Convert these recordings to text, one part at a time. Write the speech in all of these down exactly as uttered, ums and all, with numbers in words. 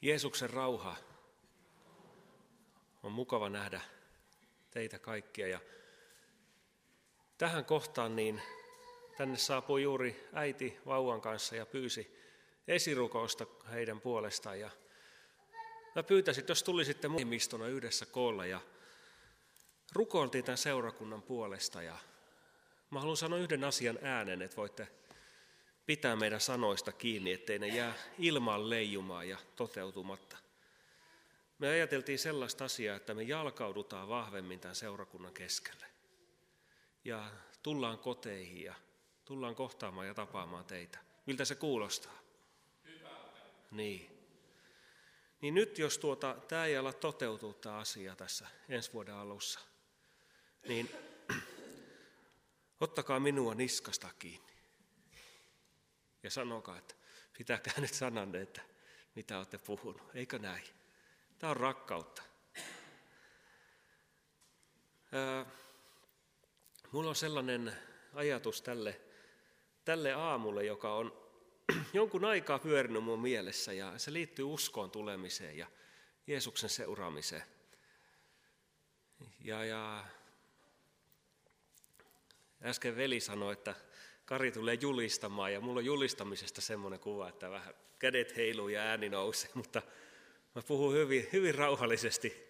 Jeesuksen rauha. On mukava nähdä teitä kaikkia. Ja tähän kohtaan niin tänne saapui juuri äiti vauvan kanssa ja pyysi esirukousta heidän puolestaan. Ja mä pyytäisin, jos tulisitte muistona yhdessä koolla ja rukoiltiin tämän seurakunnan puolesta. Ja mä haluan sanoa yhden asian äänen, että voitte pitää meidän sanoista kiinni, ettei ne jää ilmaan leijumaan ja toteutumatta. Me ajateltiin sellaista asiaa, että me jalkaudutaan vahvemmin tämän seurakunnan keskelle. Ja tullaan koteihin ja tullaan kohtaamaan ja tapaamaan teitä. Miltä se kuulostaa? Hyvältä. Niin. Niin nyt jos tuota, tämä ei ala toteutua tämä asia tässä ensi vuoden alussa, niin ottakaa minua niskasta kiinni. Ja sanokaa, että pitäkää nyt sananne, että mitä olette puhunut. Eikö näin? Tämä on rakkautta. Ää, mulla on sellainen ajatus tälle, tälle aamulle, joka on jonkun aikaa pyörinyt mun mielessä, ja se liittyy uskoon tulemiseen ja Jeesuksen seuraamiseen. Ja, ja äsken veli sanoi, että Kari tulee julistamaan, ja mulla on julistamisesta semmoinen kuva, että vähän kädet heiluu ja ääni nousee, mutta mä puhun hyvin, hyvin rauhallisesti.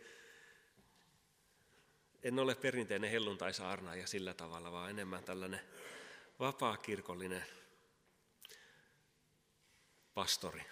En ole perinteinen helluntaisaarnaaja sillä tavalla, vaan enemmän tällainen vapaakirkollinen pastori.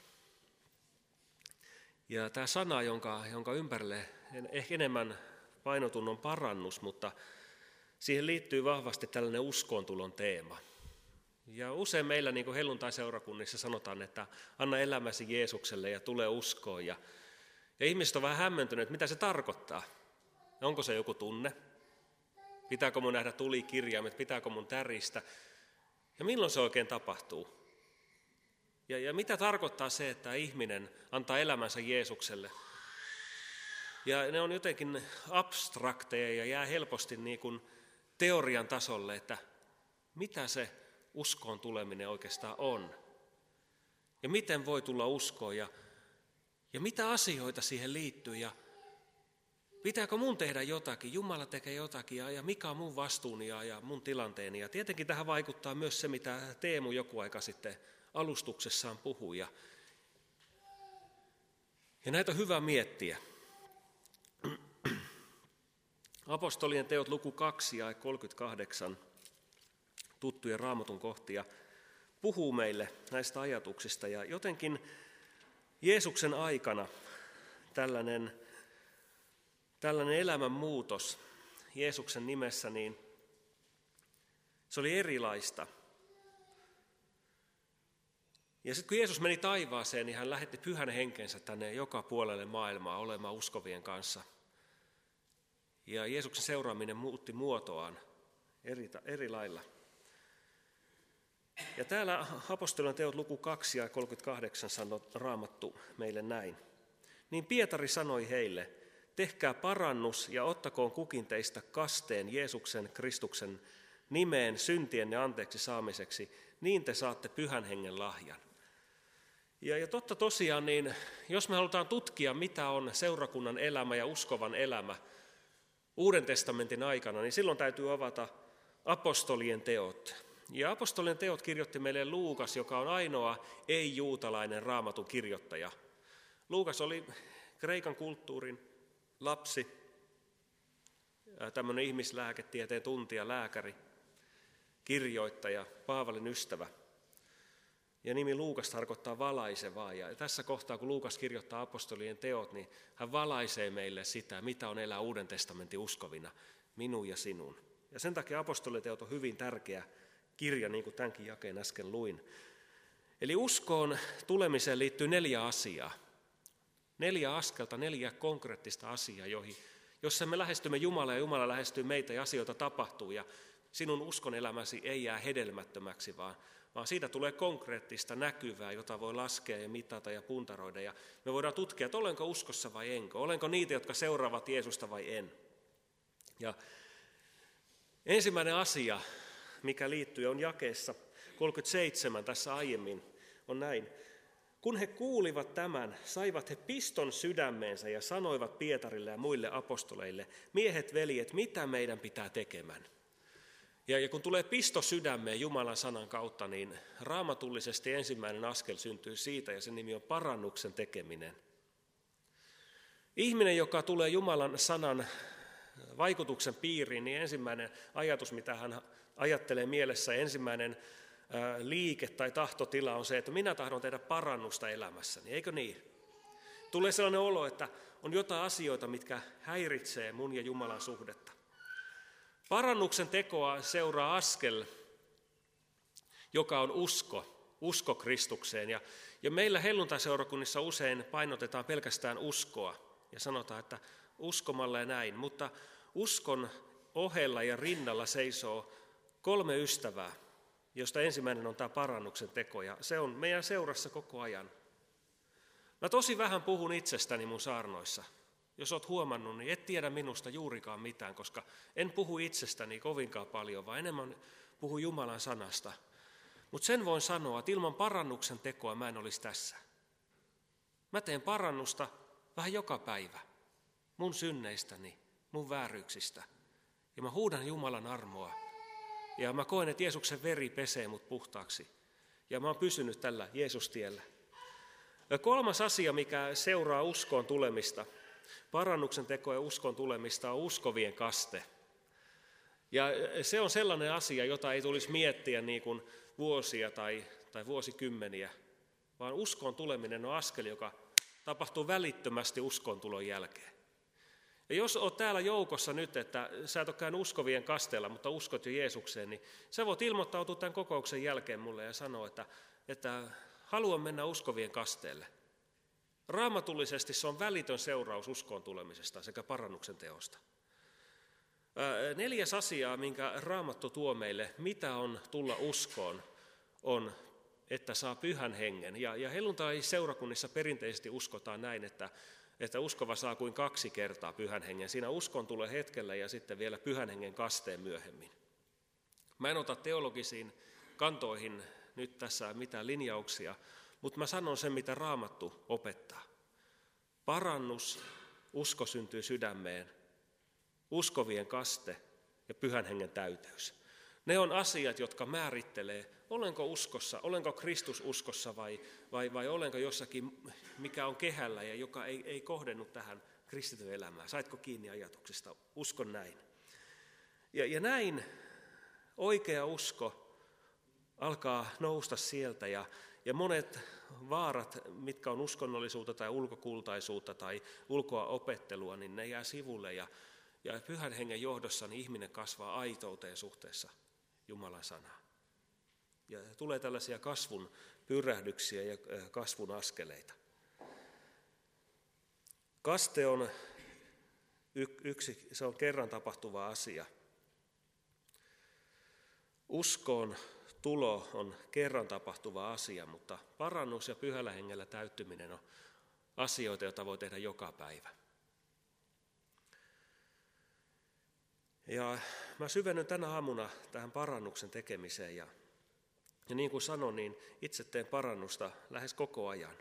Ja tämä sana, jonka, jonka ympärille ehkä enemmän painotun on parannus, mutta siihen liittyy vahvasti tällainen uskontulon teema. Ja usein meillä niin kuin helluntaiseurakunnissa sanotaan, että anna elämäsi Jeesukselle ja tule uskoon. Ja, ja ihmiset on vähän hämmentyneet, mitä se tarkoittaa. Onko se joku tunne? Pitääkö mun nähdä tulikirjaimet? Pitääkö mun täristä? Ja milloin se oikein tapahtuu? Ja, ja mitä tarkoittaa se, että ihminen antaa elämänsä Jeesukselle? Ja ne on jotenkin abstrakteja ja jää helposti niin kuin teorian tasolle, että mitä se uskoon tuleminen oikeastaan on. Ja miten voi tulla uskoon ja, ja mitä asioita siihen liittyy ja pitääkö mun tehdä jotakin, Jumala tekee jotakin ja, ja mikä on mun vastuuni ja, ja mun tilanteeni. Ja tietenkin tähän vaikuttaa myös se, mitä Teemu joku aika sitten alustuksessaan puhui. Ja, ja näitä on hyvä miettiä. Apostolien teot luku kaksi ja kolmekymmentäkahdeksan tuttuja Raamatun kohtia puhuu meille näistä ajatuksista. Ja jotenkin Jeesuksen aikana tällainen, tällainen elämänmuutos Jeesuksen nimessä, niin se oli erilaista. Ja sitten kun Jeesus meni taivaaseen, niin hän lähetti pyhän henkensä tänne joka puolelle maailmaa olemaan uskovien kanssa. Ja Jeesuksen seuraaminen muutti muotoaan eri, eri lailla. Ja täällä apostolien teot luku kaksi ja kolmekymmentäkahdeksan sanoo Raamattu meille näin. Niin Pietari sanoi heille, tehkää parannus ja ottakoon kukin teistä kasteen Jeesuksen Kristuksen nimeen syntienne anteeksi saamiseksi, niin te saatte pyhän hengen lahjan. Ja, ja totta tosiaan, niin jos me halutaan tutkia, mitä on seurakunnan elämä ja uskovan elämä Uuden testamentin aikana, niin silloin täytyy avata apostolien teot. Ja apostolien teot kirjoitti meille Luukas, joka on ainoa ei-juutalainen Raamatun kirjoittaja. Luukas oli kreikan kulttuurin lapsi, tämmöinen ihmislääketieteen tuntija, lääkäri, kirjoittaja, Paavalin ystävä. Ja nimi Luukas tarkoittaa valaisevaa. Ja tässä kohtaa, kun Luukas kirjoittaa apostolien teot, niin hän valaisee meille sitä, mitä on elää Uuden testamentin uskovina, minun ja sinun. Ja sen takia apostolien teot on hyvin tärkeä kirja, niin kuin tämänkin jakeen äsken luin. Eli uskoon tulemiseen liittyy neljä asiaa. Neljä askelta, neljä konkreettista asiaa, joihin, jossa me lähestymme Jumalaa ja Jumala lähestyy meitä ja asioita tapahtuu. Ja sinun uskon elämäsi ei jää hedelmättömäksi, vaan, vaan siitä tulee konkreettista näkyvää, jota voi laskea ja mitata ja puntaroida. Ja me voidaan tutkia, että olenko uskossa vai enkö, olenko niitä, jotka seuraavat Jeesusta vai en. Ja ensimmäinen asia, mikä liittyy, on jakeessa kolmekymmentäseitsemän tässä aiemmin, on näin. Kun he kuulivat tämän, saivat he piston sydämeensä ja sanoivat Pietarille ja muille apostoleille, miehet, veljet, mitä meidän pitää tekemään? Ja, ja kun tulee pisto sydämeen Jumalan sanan kautta, niin raamatullisesti ensimmäinen askel syntyy siitä, ja sen nimi on parannuksen tekeminen. Ihminen, joka tulee Jumalan sanan vaikutuksen piiriin, niin ensimmäinen ajatus, mitä hän ajattelee mielessä, ensimmäinen liike tai tahtotila on se, että minä tahdon tehdä parannusta elämässäni, eikö niin? Tulee sellainen olo, että on jotain asioita, mitkä häiritsee mun ja Jumalan suhdetta. Parannuksen tekoa seuraa askel, joka on usko, usko Kristukseen. Ja, ja meillä helluntaiseurakunnissa usein painotetaan pelkästään uskoa ja sanotaan, että uskomalla ja näin, mutta uskon ohella ja rinnalla seisoo kolme ystävää, josta ensimmäinen on tämä parannuksen teko, ja se on meidän seurassa koko ajan. Mä tosi vähän puhun itsestäni mun saarnoissa. Jos olet huomannut, niin et tiedä minusta juurikaan mitään, koska en puhu itsestäni kovinkaan paljon, vaan enemmän puhu Jumalan sanasta. Mutta sen voin sanoa, että ilman parannuksen tekoa mä en olisi tässä. Mä teen parannusta vähän joka päivä mun synneistäni, mun vääryyksistä. Ja mä huudan Jumalan armoa. Ja mä koen, että Jeesuksen veri pesee mut puhtaaksi. Ja mä oon pysynyt tällä Jeesustiellä. Ja kolmas asia, mikä seuraa uskoon tulemista, parannuksen teko ja uskon tulemista, on uskovien kaste. Ja se on sellainen asia, jota ei tulisi miettiä niin kuin vuosia tai, tai vuosikymmeniä, vaan uskon tuleminen on askel, joka tapahtuu välittömästi uskon tulon jälkeen. Ja jos olet täällä joukossa nyt, että sä et ole käynyt uskovien kasteella, mutta uskot jo Jeesukseen, niin sä voit ilmoittautua tämän kokouksen jälkeen mulle ja sanoa, että, että haluan mennä uskovien kasteelle. Raamatullisesti se on välitön seuraus uskoon tulemisesta sekä parannuksen teosta. Neljäs asia, minkä Raamattu tuo meille, mitä on tulla uskoon, on, että saa pyhän hengen. Ja, ja helluntai-seurakunnissa perinteisesti uskotaan näin, että, että uskova saa kuin kaksi kertaa pyhän hengen. Siinä uskon tulee hetkellä ja sitten vielä pyhän hengen kasteen myöhemmin. Mä en ota teologisiin kantoihin nyt tässä mitään linjauksia, mutta mä sanon sen, mitä Raamattu opettaa. Parannus, usko syntyy sydämeen, uskovien kaste ja pyhän hengen täyteys. Ne on asiat, jotka määrittelee, olenko uskossa, olenko Kristus uskossa vai, vai, vai olenko jossakin, mikä on kehällä ja joka ei, ei kohdennu tähän kristityn elämään. Saitko kiinni ajatuksista? Uskon näin. Ja, ja näin oikea usko alkaa nousta sieltä ja, ja monet vaarat, mitkä on uskonnollisuutta tai ulkokultaisuutta tai ulkoa opettelua, niin ne jää sivulle ja, ja pyhän hengen johdossa niin ihminen kasvaa aitouteen suhteessa Jumalan sanaan. Ja tulee tällaisia kasvun pyrähdyksiä ja kasvun askeleita. Kaste on yksi, se on kerran tapahtuva asia. Uskoon tulo on kerran tapahtuva asia, mutta parannus ja pyhällä hengellä täyttyminen on asioita, joita voi tehdä joka päivä. Ja mä syvennyn tänä aamuna tähän parannuksen tekemiseen ja, ja niin kuin sanoin, niin itse teen parannusta lähes koko ajan.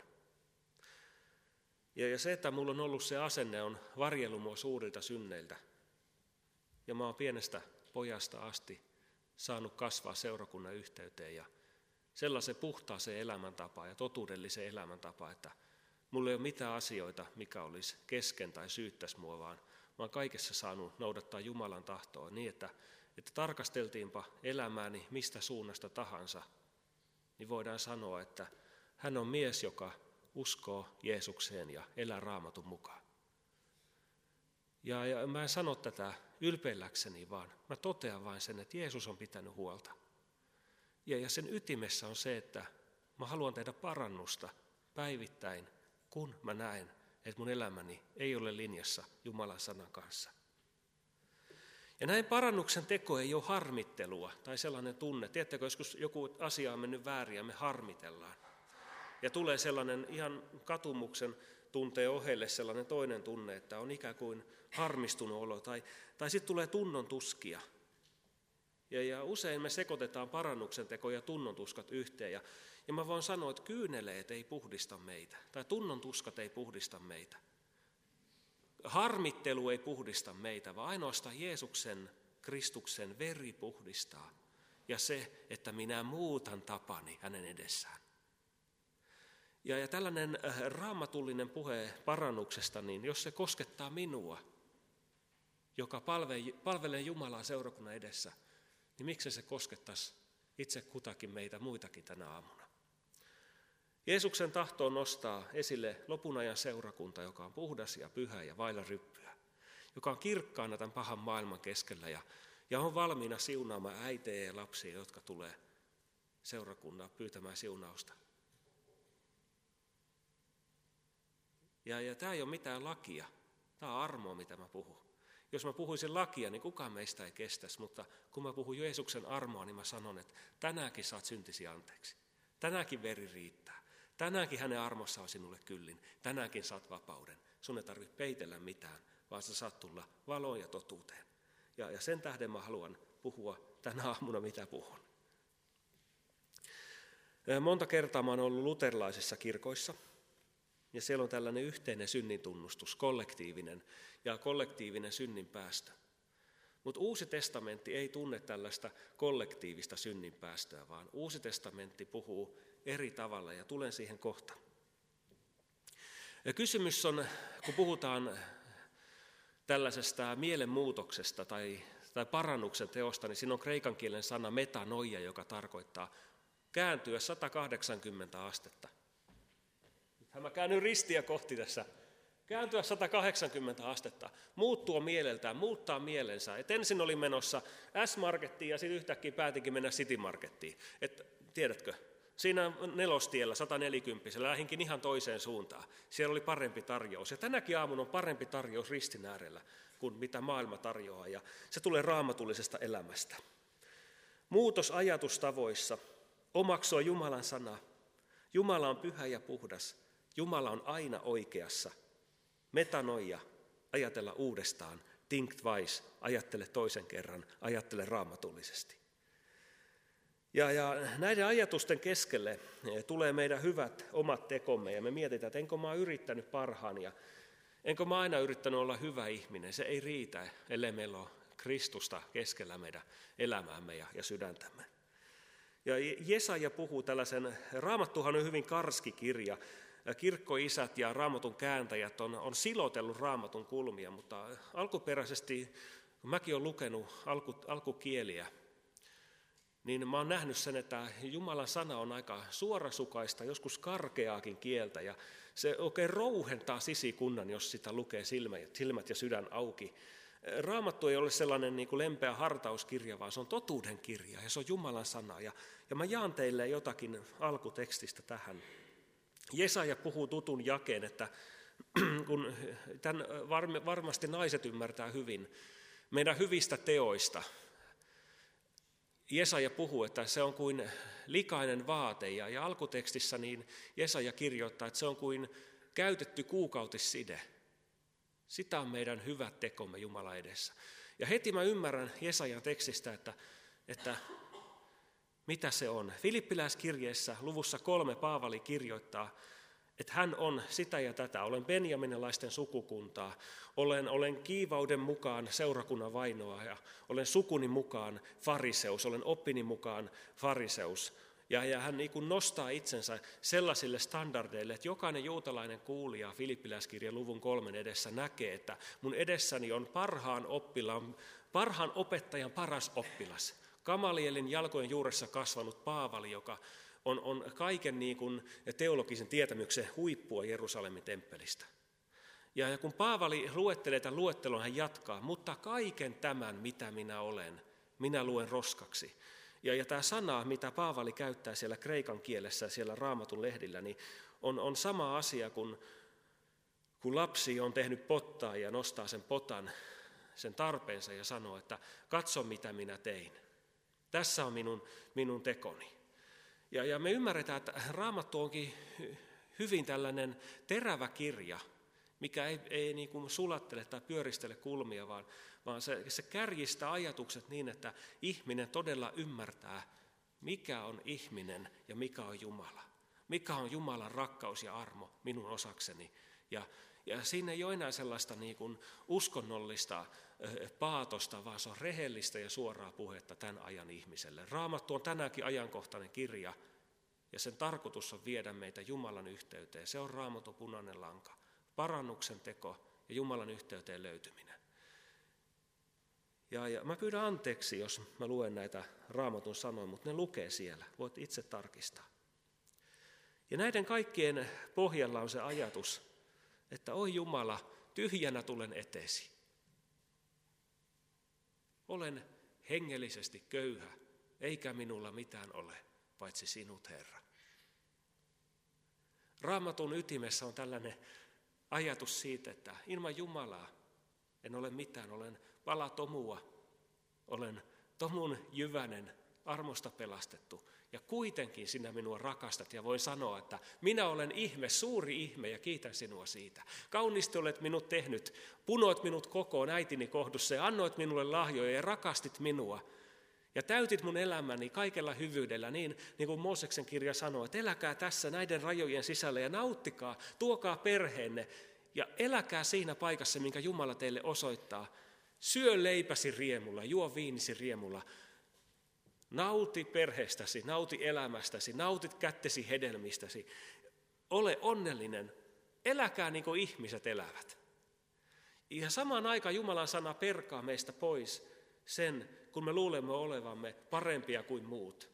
Ja, ja se, että mulla on ollut se asenne, on varjellut mua suurilta synneiltä. Ja mä oon pienestä pojasta asti saanut kasvaa seurakunnan yhteyteen ja sellaisen puhtaaseen elämäntapaan ja totuudelliseen elämäntapaan, että mulla ei ole mitään asioita, mikä olisi kesken tai syyttäisi mua, vaan mä oon kaikessa saanut noudattaa Jumalan tahtoa niin, että, että tarkasteltiinpa elämääni mistä suunnasta tahansa, niin voidaan sanoa, että hän on mies, joka uskoo Jeesukseen ja elää Raamatun mukaan. Ja, ja mä en sano tätä ylpeilläkseni, vaan mä totean vain sen, että Jeesus on pitänyt huolta. Ja, ja sen ytimessä on se, että mä haluan tehdä parannusta päivittäin, kun mä näen, että mun elämäni ei ole linjassa Jumalan sanan kanssa. Ja näin parannuksen teko ei ole harmittelua tai sellainen tunne. Tiedättekö, joskus joku asia on mennyt väärin ja me harmitellaan. Ja tulee sellainen ihan katumuksen tunteen ohelle sellainen toinen tunne, että on ikään kuin harmistunut olo. Tai, tai sitten tulee tunnon tuskia. Ja, ja usein me sekoitetaan parannuksen teko ja tunnon tuskat yhteen. Ja, Ja mä voin sanoa, että kyyneleet ei puhdista meitä, tai tunnon tuskat ei puhdista meitä. Harmittelu ei puhdista meitä, vaan ainoastaan Jeesuksen, Kristuksen veri puhdistaa. Ja se, että minä muutan tapani hänen edessään. Ja, ja tällainen raamatullinen puhe parannuksesta, niin jos se koskettaa minua, joka palvelee, palvelee Jumalaa seurakunnan edessä, niin miksi se koskettaisi itse kutakin meitä muitakin tänä aamuna? Jeesuksen tahto on nostaa esille lopun ajan seurakunta, joka on puhdas ja pyhä ja vailla ryppyä, joka on kirkkaana tämän pahan maailman keskellä ja, ja on valmiina siunaamaan äitejä ja lapsia, jotka tulee seurakunnan pyytämään siunausta. Ja, ja tämä ei ole mitään lakia, tämä on armoa, mitä mä puhun. Jos mä puhuisin lakia, niin kukaan meistä ei kestäisi, mutta kun mä puhun Jeesuksen armoa, niin mä sanon, että tänäänkin saat syntisi anteeksi. Tänäänkin veri riittää. Tänäänkin hänen armossa on sinulle kyllin. Tänäänkin saat vapauden. Sun ei tarvitse peitellä mitään, vaan sä saat tulla valoon ja totuuteen. Ja, ja sen tähden mä haluan puhua tänä aamuna, mitä puhun. Monta kertaa mä oon ollut luterilaisissa kirkoissa. Ja siellä on tällainen yhteinen synnintunnustus, kollektiivinen ja kollektiivinen synninpäästö. Mutta Uusi testamentti ei tunne tällaista kollektiivista synninpäästöä, vaan Uusi testamentti puhuu eri tavalla ja tulen siihen kohta. Ja kysymys on, kun puhutaan tällaisesta mielenmuutoksesta tai, tai parannuksen teosta, niin siinä on kreikan kielen sana metanoia, joka tarkoittaa kääntyä sata kahdeksankymmentä astetta. Mä käännyn ristiä kohti tässä. Kääntyä sata kahdeksankymmentä astetta, muuttua mieleltään, muuttaa mielensä. Et ensin oli menossa S-markettiin ja sitten yhtäkkiä päätinkin mennä City-markettiin. Et, tiedätkö, siinä nelostiellä sata neljäkymmentä lähdinkin ihan toiseen suuntaan. Siellä oli parempi tarjous. Ja tänäkin aamuna on parempi tarjous ristin äärellä kuin mitä maailma tarjoaa. Ja se tulee raamatullisesta elämästä. Muutos ajatustavoissa, omaksua Jumalan sana. Jumala on pyhä ja puhdas. Jumala on aina oikeassa. Metanoia, ajatella uudestaan. Think twice, ajattele toisen kerran, ajattele raamatullisesti. Ja, ja näiden ajatusten keskelle tulee meidän hyvät omat tekomme ja me mietitään, että enkö mä oon yrittänyt parhaan ja enkö mä aina yrittänyt olla hyvä ihminen. Se ei riitä, ellei meillä ole Kristusta keskellä meidän elämäämme ja, ja sydäntämme. Ja Jesaja puhuu tällaisen, Raamattuhan on hyvin karski kirja. Kirkkoisät ja Raamatun kääntäjät on, on silotellut Raamatun kulmia, mutta alkuperäisesti, kun mäkin olen lukenut alku, alkukieliä, niin mä oon nähnyt sen, että Jumalan sana on aika suorasukaista, joskus karkeaakin kieltä, ja se oikein rouhentaa sisikunnan, jos sitä lukee silmät, silmät ja sydän auki. Raamattu ei ole sellainen niin kuin lempeä hartauskirja, vaan se on totuuden kirja, ja se on Jumalan sana, ja, ja mä jaan teille jotakin alkutekstistä tähän. Jesaja puhuu tutun jakeen, että kun tämän varmasti naiset ymmärtää hyvin meidän hyvistä teoista. Jesaja puhuu, että se on kuin likainen vaate ja, ja alkutekstissä niin Jesaja kirjoittaa, että se on kuin käytetty kuukautisside. Sitä on meidän hyvät tekomme Jumalan edessä. Ja heti mä ymmärrän Jesajan tekstistä, että, että mitä se on. Filippiläiskirjeessä luvussa kolme Paavali kirjoittaa, että hän on sitä ja tätä. Olen benjaminilaisten sukukuntaa, olen, olen kiivauden mukaan seurakunnan vainoa ja olen sukuni mukaan fariseus, olen oppini mukaan fariseus. Ja, ja hän niin kuin nostaa itsensä sellaisille standardeille, että jokainen juutalainen kuulija Filippiläiskirjan luvun kolmen edessä näkee, että mun edessäni on parhaan oppilaan, parhaan opettajan paras oppilas. Gamalielin jalkojen juuressa kasvanut Paavali, joka on, on kaiken niin kuin teologisen tietämyksen huippua Jerusalemin temppelistä. Ja, ja kun Paavali luettelee tämän luettelon, hän jatkaa, mutta kaiken tämän, mitä minä olen, minä luen roskaksi. Ja, ja tämä sana, mitä Paavali käyttää siellä kreikan kielessä, siellä Raamatun lehdillä, niin on, on sama asia kuin kun lapsi on tehnyt pottaa ja nostaa sen potan, sen tarpeensa ja sanoo, että katso mitä minä tein. Tässä on minun, minun tekoni. Ja, ja me ymmärretään, että Raamattu onkin hyvin tällainen terävä kirja, mikä ei, ei niin kuin sulattele tai pyöristele kulmia, vaan, vaan se, se kärjistää ajatukset niin, että ihminen todella ymmärtää, mikä on ihminen ja mikä on Jumala. Mikä on Jumalan rakkaus ja armo minun osakseni. Ja, ja siinä ei ole enää sellaista niin kuin uskonnollista paatosta, vaan se on rehellistä ja suoraa puhetta tämän ajan ihmiselle. Raamattu on tänäänkin ajankohtainen kirja ja sen tarkoitus on viedä meitä Jumalan yhteyteen. Se on Raamatun punainen lanka, parannuksen teko ja Jumalan yhteyteen löytyminen. Ja, ja mä pyydän anteeksi, jos mä luen näitä Raamatun sanoja, mutta ne lukee siellä. Voit itse tarkistaa. Ja näiden kaikkien pohjalla on se ajatus, että oi Jumala, tyhjänä tulen eteesi. Olen hengellisesti köyhä, eikä minulla mitään ole, paitsi sinut, Herra. Raamatun ytimessä on tällainen ajatus siitä, että ilman Jumalaa en ole mitään, olen pala tomua, olen tomun jyvänen, armosta pelastettu. Ja kuitenkin sinä minua rakastat ja voin sanoa, että minä olen ihme, suuri ihme ja kiitän sinua siitä. Kauniisti olet minut tehnyt, punoit minut kokoon äitini kohdussa ja annoit minulle lahjoja ja rakastit minua. Ja täytit mun elämäni kaikella hyvyydellä, niin, niin kuin Mooseksen kirja sanoo, että eläkää tässä näiden rajojen sisällä ja nauttikaa, tuokaa perheenne ja eläkää siinä paikassa, minkä Jumala teille osoittaa. Syö leipäsi riemulla, juo viinisi riemulla. Nauti perheestäsi, nauti elämästäsi, nautit kättesi hedelmistäsi. Ole onnellinen, eläkää niin kuin ihmiset elävät. Ja samaan aikaan Jumalan sana perkaa meistä pois sen, kun me luulemme olevamme parempia kuin muut.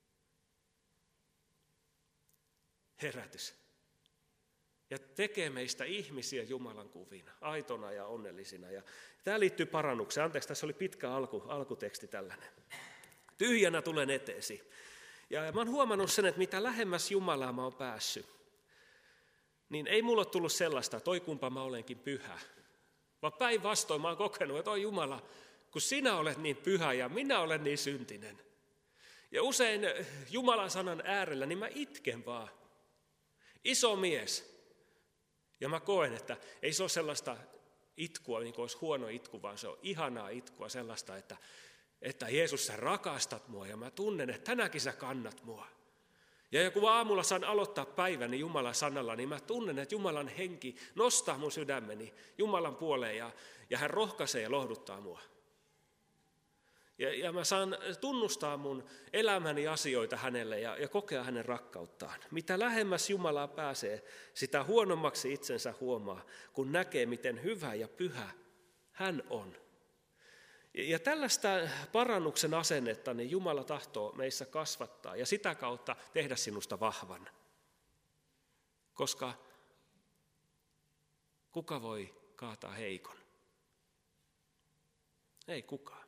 Herätys. Ja tekee meistä ihmisiä Jumalan kuvina, aitona ja onnellisina. Ja tämä liittyy parannukseen. Anteeksi, tässä oli pitkä alku, alkuteksti tällainen. Tyhjänä tulen eteesi. Ja mä oon huomannut sen, että mitä lähemmäs Jumalaa mä oon päässyt, niin ei mulla ole tullut sellaista, että oi kumpa mä olenkin pyhä. Vaan päinvastoin mä oon kokenut, että oi Jumala, kun sinä olet niin pyhä ja minä olen niin syntinen. Ja usein Jumalan sanan äärellä, niin mä itken vaan. Iso mies. Ja mä koen, että ei se ole sellaista itkua, niin kuin olisi huono itku, vaan se on ihanaa itkua sellaista, että, että Jeesus, sä rakastat mua ja mä tunnen, että tänäkin sä kannat mua. Ja kun aamulla saan aloittaa päiväni Jumalan sanalla, niin mä tunnen, että Jumalan henki nostaa mun sydämeni Jumalan puoleen ja, ja hän rohkaisee ja lohduttaa mua. Ja, ja mä saan tunnustaa mun elämäni asioita hänelle ja, ja kokea hänen rakkauttaan. Mitä lähemmäs Jumalaa pääsee, sitä huonommaksi itsensä huomaa, kun näkee, miten hyvä ja pyhä hän on. Ja, ja tällaista parannuksen asennetta niin Jumala tahtoo meissä kasvattaa ja sitä kautta tehdä sinusta vahvan. Koska kuka voi kaataa heikon? Ei kukaan.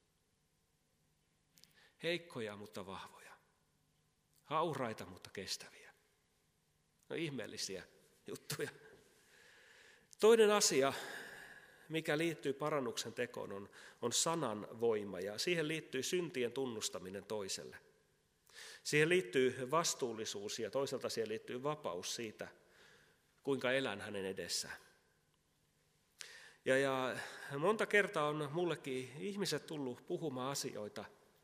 Heikkoja, mutta vahvoja. Hauraita, mutta kestäviä. No ihmeellisiä juttuja. Toinen asia, mikä liittyy parannuksen tekoon, on, on sanan voima. Ja siihen liittyy syntien tunnustaminen toiselle. Siihen liittyy vastuullisuus ja toisaalta siihen liittyy vapaus siitä, kuinka elän hänen edessään. Ja, ja monta kertaa on mullekin ihmiset tullut puhumaan asioita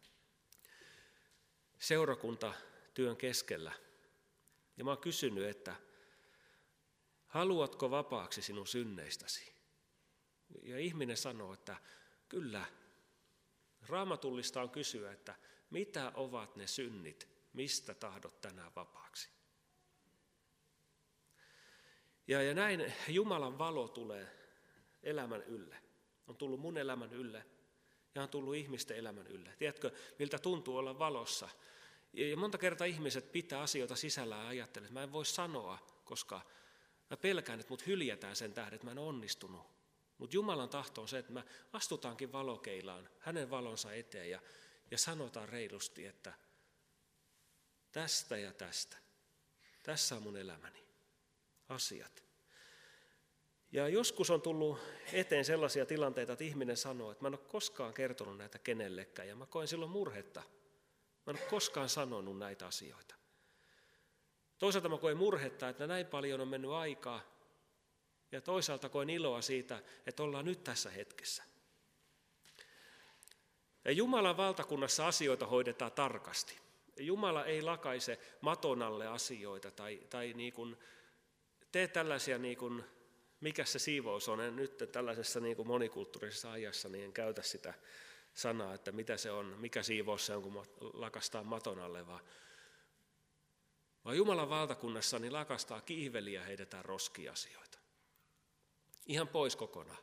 seurakuntatyön keskellä. Ja mä oon kysynyt, että haluatko vapaaksi sinun synneistäsi? Ja ihminen sanoo, että kyllä. Raamatullista on kysyä, että mitä ovat ne synnit, mistä tahdot tänään vapaaksi? Ja, ja näin Jumalan valo tulee elämän ylle. On tullut mun elämän ylle. Ja on tullut ihmisten elämän ylle. Tiedätkö, miltä tuntuu olla valossa? Ja monta kertaa ihmiset pitää asioita sisällä ja ajattelee, että mä en voi sanoa, koska mä pelkään, että mut hyljätään sen tähden, että mä en onnistunut. Mutta Jumalan tahto on se, että mä astutaankin valokeilaan hänen valonsa eteen ja, ja sanotaan reilusti, että tästä ja tästä, tässä on mun elämäni, asiat. Ja joskus on tullut eteen sellaisia tilanteita, että ihminen sanoo, että mä en ole koskaan kertonut näitä kenellekään ja mä koen silloin murhetta. Mä en ole koskaan sanonut näitä asioita. Toisaalta mä koen murhetta, että näin paljon on mennyt aikaa ja toisaalta koen iloa siitä, että ollaan nyt tässä hetkessä. Ja Jumalan valtakunnassa asioita hoidetaan tarkasti. Jumala ei lakaise maton alle asioita tai, tai niin kuin tee tällaisia, niin kuin, mikä se siivous on. En nyt tällaisessa niin kuin monikulttuurisessa ajassa niin en käytä sitä sanaa, että mitä se on, mikä siivous se on, kun lakastaa maton alle, vaan, vaan Jumalan valtakunnassa niin lakastaa kiiveliä ja heitetään roskiasioita. Ihan pois kokonaan.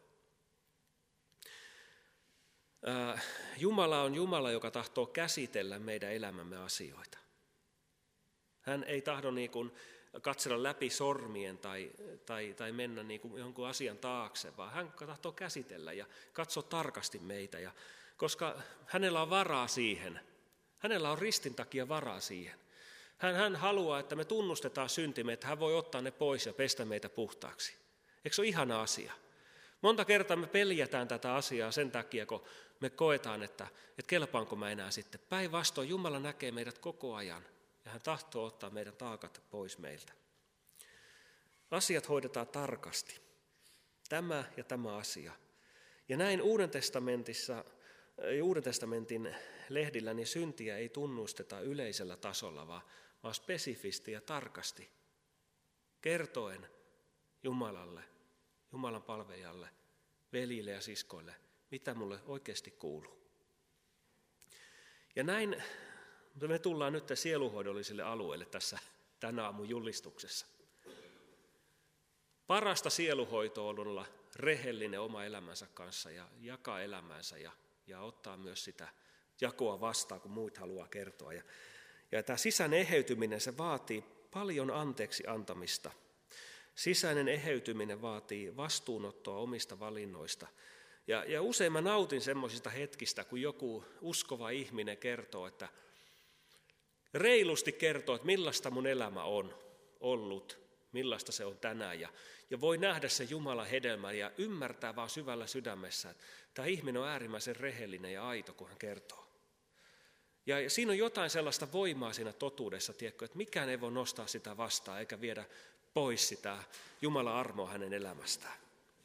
Jumala on Jumala, joka tahtoo käsitellä meidän elämämme asioita. Hän ei tahdo niin kuin katsella läpi sormien tai, tai, tai mennä niin kuin jonkun asian taakse, vaan hän tahtoo käsitellä ja katsoa tarkasti meitä. Ja, koska hänellä on varaa siihen, hänellä on ristin takia varaa siihen. Hän, hän haluaa, että me tunnustetaan syntimme, että hän voi ottaa ne pois ja pestä meitä puhtaaksi. Eikö se ole ihana asia? Monta kertaa me peljätään tätä asiaa sen takia, kun me koetaan, että, että kelpaanko mä enää sitten. Päinvastoin Jumala näkee meidät koko ajan ja hän tahtoo ottaa meidän taakat pois meiltä. Asiat hoidetaan tarkasti. Tämä ja tämä asia. Ja näin Uuden testamentissa, Uuden testamentin lehdillä niin syntiä ei tunnusteta yleisellä tasolla, vaan, vaan spesifisti ja tarkasti. Kertoen Jumalalle, Jumalan palvelijalle, veljille ja siskoille, mitä mulle oikeasti kuuluu. Ja näin me tullaan nyt sieluhoidollisille alueille tässä tänä aamun julistuksessa. Parasta sieluhoitoa on olla rehellinen oma elämänsä kanssa ja jakaa elämänsä ja, ja ottaa myös sitä jakoa vastaan, kun muut haluaa kertoa. Ja, ja tämä sisäinen eheytyminen, se vaatii paljon anteeksi antamista. Sisäinen eheytyminen vaatii vastuunottoa omista valinnoista. Ja, ja usein mä nautin semmoisista hetkistä, kun joku uskova ihminen kertoo, että reilusti kertoo, että millaista mun elämä on ollut, millaista se on tänään. Ja, ja voi nähdä sen Jumalan hedelmän ja ymmärtää vaan syvällä sydämessä, että tämä ihminen on äärimmäisen rehellinen ja aito, kun hän kertoo. Ja, ja siinä on jotain sellaista voimaa siinä totuudessa, tiedätkö, että mikään ei voi nostaa sitä vastaan eikä viedä pois sitä Jumalan armoa hänen elämästään.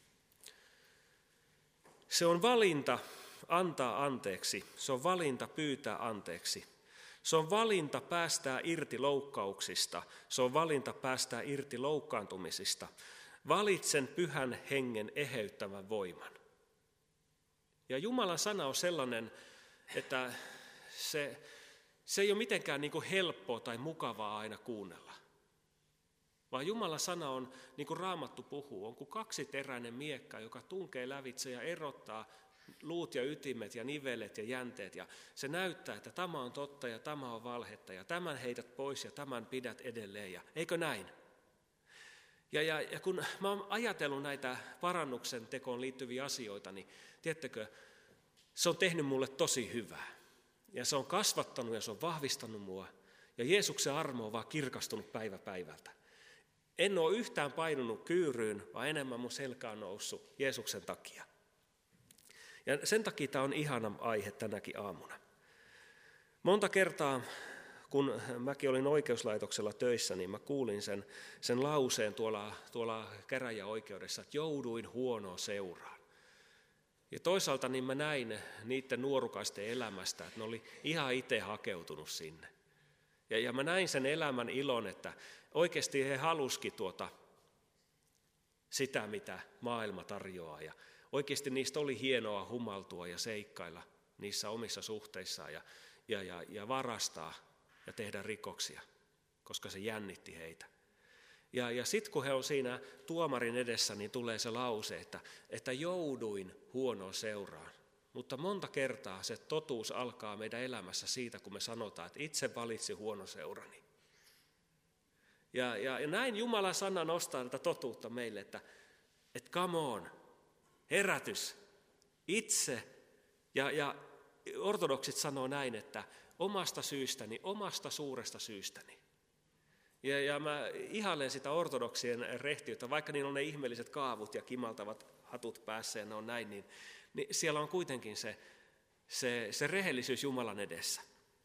Se on valinta antaa anteeksi, se on valinta pyytää anteeksi. Se on valinta päästää irti loukkauksista, se on valinta päästää irti loukkaantumisista. Valitsen pyhän hengen eheyttävän voiman. Ja Jumalan sana on sellainen, että se, se ei ole mitenkään niin kuin helppoa tai mukavaa aina kuunnella. Vaan Jumalan sana on, niin kuin Raamattu puhuu, on kuin kaksiteräinen miekka, joka tunkee lävitse ja erottaa luut ja ytimet ja nivelet ja jänteet. Ja se näyttää, että tämä on totta ja tämä on valhetta ja tämän heität pois ja tämän pidät edelleen. Ja, eikö näin? Ja, ja, ja kun mä oon ajatellut näitä parannuksen tekoon liittyviä asioita, niin tiedättekö, se on tehnyt mulle tosi hyvää. Ja se on kasvattanut ja se on vahvistanut mua. Ja Jeesuksen armo on vaan kirkastunut päivä päivältä. En ole yhtään painunut kyyryyn, vaan enemmän mun selkä on noussut Jeesuksen takia. Ja sen takia tämä on ihana aihe tänäkin aamuna. Monta kertaa, kun mäkin olin oikeuslaitoksella töissä, niin mä kuulin sen, sen lauseen tuolla, tuolla käräjäoikeudessa, että jouduin huonoon seuraan. Ja toisaalta niin mä näin niiden nuorukaisten elämästä, että ne oli ihan itse hakeutunut sinne. Ja, ja mä näin sen elämän ilon, että oikeasti he halusikin tuota, sitä, mitä maailma tarjoaa. Ja oikeasti niistä oli hienoa humaltua ja seikkailla niissä omissa suhteissaan ja, ja, ja, ja varastaa ja tehdä rikoksia, koska se jännitti heitä. Ja, ja sitten kun he on siinä tuomarin edessä, niin tulee se lause, että, että jouduin huonoon seuraan. Mutta monta kertaa se totuus alkaa meidän elämässä siitä, kun me sanotaan, että itse valitsin huono seurani. Ja, ja, ja näin Jumalan sana nostaa tätä totuutta meille, että, että come on, herätys, itse. Ja, ja ortodoksit sanoo näin, että omasta syystäni, omasta suuresta syystäni. Ja, ja mä ihailen sitä ortodoksien rehtiyttä, vaikka niillä on ne ihmeelliset kaavut ja kimaltavat hatut päässä ja ne on näin, niin, niin siellä on kuitenkin se, se, se rehellisyys Jumalan edessä.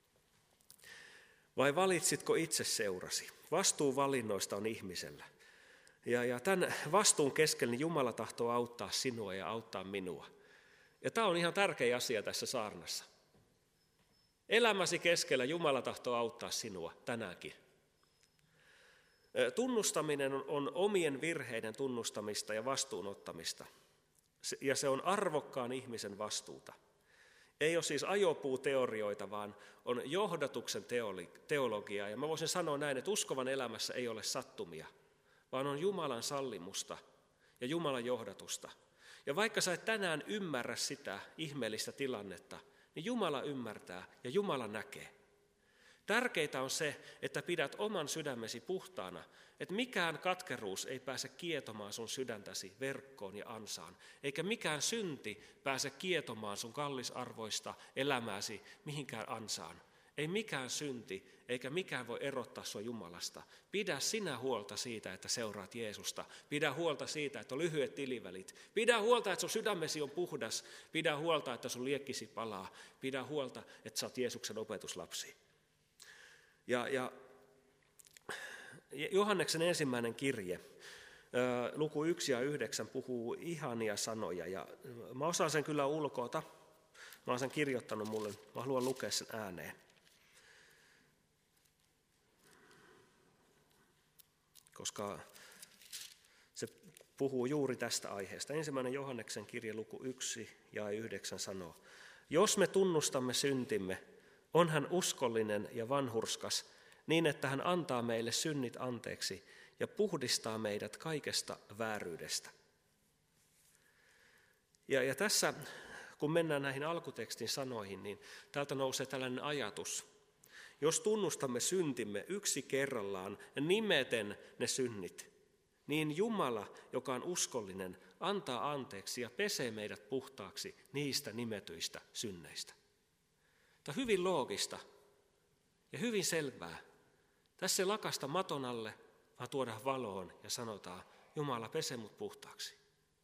Vai valitsitko itse seurasi? Vastuu valinnoista on ihmisellä. Ja, ja tämän vastuun keskellä niin Jumala tahtoo auttaa sinua ja auttaa minua. Ja tämä on ihan tärkeä asia tässä saarnassa. Elämäsi keskellä Jumala tahtoo auttaa sinua tänäänkin. Tunnustaminen on omien virheiden tunnustamista ja vastuunottamista. Ja se on arvokkaan ihmisen vastuuta. Ei ole siis ajopuuteorioita, vaan on johdatuksen teologiaa. Ja mä voisin sanoa näin, että uskovan elämässä ei ole sattumia, vaan on Jumalan sallimusta ja Jumalan johdatusta. Ja vaikka sä et tänään ymmärrä sitä ihmeellistä tilannetta, niin Jumala ymmärtää ja Jumala näkee. Tärkeintä on se, että pidät oman sydämesi puhtaana, että mikään katkeruus ei pääse kietomaan sun sydäntäsi verkkoon ja ansaan, eikä mikään synti pääse kietomaan sun kallisarvoista elämääsi mihinkään ansaan. Ei mikään synti eikä mikään voi erottaa sua Jumalasta. Pidä sinä huolta siitä, että seuraat Jeesusta. Pidä huolta siitä, että on lyhyet tilivälit. Pidä huolta, että sun sydämesi on puhdas. Pidä huolta, että sun liekkisi palaa. Pidä huolta, että sä oot Jeesuksen opetuslapsi. Ja, ja Johanneksen ensimmäinen kirje, luku yksi ja yhdeksän, puhuu ihania sanoja. Ja mä osaan sen kyllä ulkoota. Mä oon sen kirjoittanut mulle. Mä haluan lukea sen ääneen. Koska se puhuu juuri tästä aiheesta. Ensimmäinen Johanneksen kirje, luku yksi ja yhdeksän sanoo: jos me tunnustamme syntimme, on hän uskollinen ja vanhurskas, niin että hän antaa meille synnit anteeksi ja puhdistaa meidät kaikesta vääryydestä. Ja, ja tässä, kun mennään näihin alkutekstin sanoihin, niin täältä nousee tällainen ajatus. Jos tunnustamme syntimme yksi kerrallaan nimeten ne synnit, niin Jumala, joka on uskollinen, antaa anteeksi ja pesee meidät puhtaaksi niistä nimetyistä synneistä. Tämä on hyvin loogista ja hyvin selvää. Tässä ei lakasta maton alle, vaan tuodaan valoon ja sanotaan: Jumala, pese mut puhtaaksi.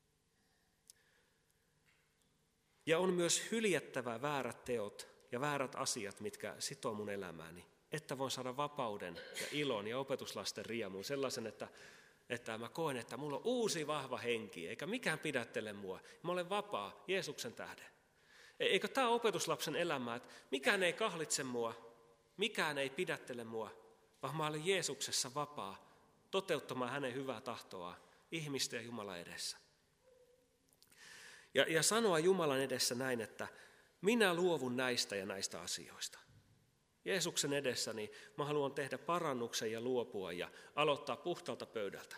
Ja on myös hyljättävä väärät teot ja väärät asiat, mitkä sitoo mun elämääni, että voin saada vapauden ja ilon ja opetuslasten riemuun sellaisen, että, että mä koen, että mulla on uusi vahva henki, eikä mikään pidättele mua. Mä olen vapaa Jeesuksen tähden. Eikö tämä opetuslapsen elämä, että mikään ei kahlitse mua, mikään ei pidättele mua, vaan mä olen Jeesuksessa vapaa toteuttamaan hänen hyvää tahtoa ihmisten ja Jumalan edessä. Ja, ja sanoa Jumalan edessä näin, että minä luovun näistä ja näistä asioista. Jeesuksen edessäni mä haluan tehdä parannuksen ja luopua ja aloittaa puhtaalta pöydältä.